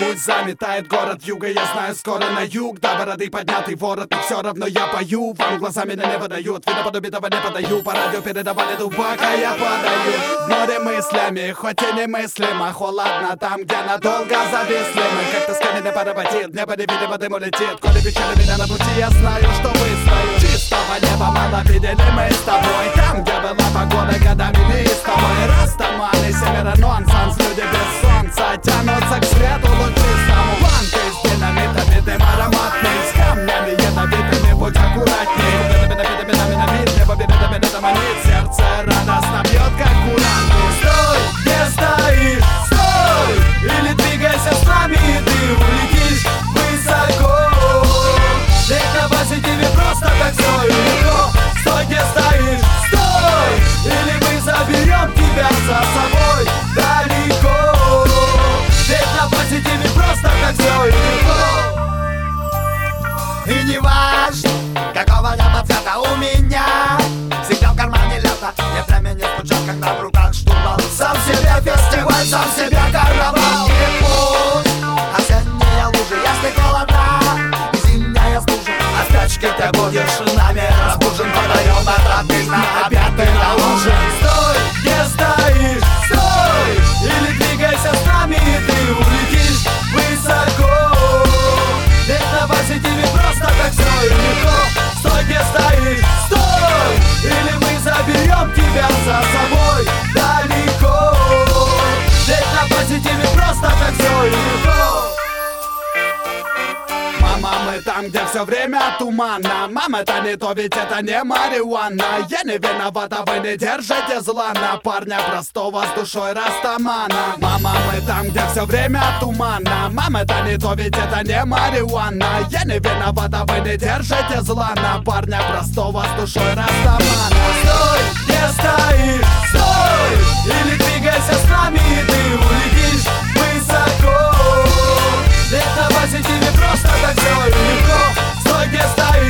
Пусть заметает город юга, я знаю, скоро на юг. До бороды поднятый ворот, и все равно я пою. Вам глаза меня не выдают, видоподобие того не подаю. По радио передавали дубак, а я подаю. В море мыслями, хоть и немыслимо. Холодно там, где надолго зависли мы. Как-то с камня поработит, небо невидимо дыму летит. Коли печали меня на пути, я знаю, что выстою. Чистого неба мало видели мы с тобой. Там, где была погода годами неистовой. Растаманы, севера нонсенс, люди без солнца тянутся к свету лучистому. Банки с динамитами, дым ароматный, с камнями ядовитыми, будь аккуратней. Небо бедами доманит, сердце радостно бьет, как куранты. Стой, где стоишь, стой, или двигайся с нами, и ты улетишь высоко. Ведь на позитиве просто так все и легко. Стой, где стоишь, стой, или мы заберем тебя за собой далеко. Ведь на позитиве просто так все и легко. И не важно, какого неба цвета у меня, всегда в кармане лето, нет времени скучать, когда в руках штурвал. Сам себе фестиваль, сам себе карнавал. И пусть осенние лужи, если холодна, и зимняя стужа, а спячки ты будешь нами разбужен. Подаем отродных на обед и на ужин. Стой, где стоишь, стой, или двигайся с нами, и ты улетишь высоко. Ведь на позитиве просто так все и легко. Стой, где стоишь, стой, или мы заберем тебя за собой далеко. Ведь на позитиве просто так все и легко. Мама, мы там, где все время туманно. Мама, это не то, ведь это не марихуана. Я не виновата, вы не держите зла на парня простого с душой растамана. Мама, мы там, где все время туманно. Мама, это не то, ведь это не марихуана. Я не виновата, вы не держите зла на парня простого с душой растамана. Стой, где стоишь, стой, или двигайся с нами, и ты улетишь высоко. Ведь на позитиве просто так все и легко. Стой, где стоишь.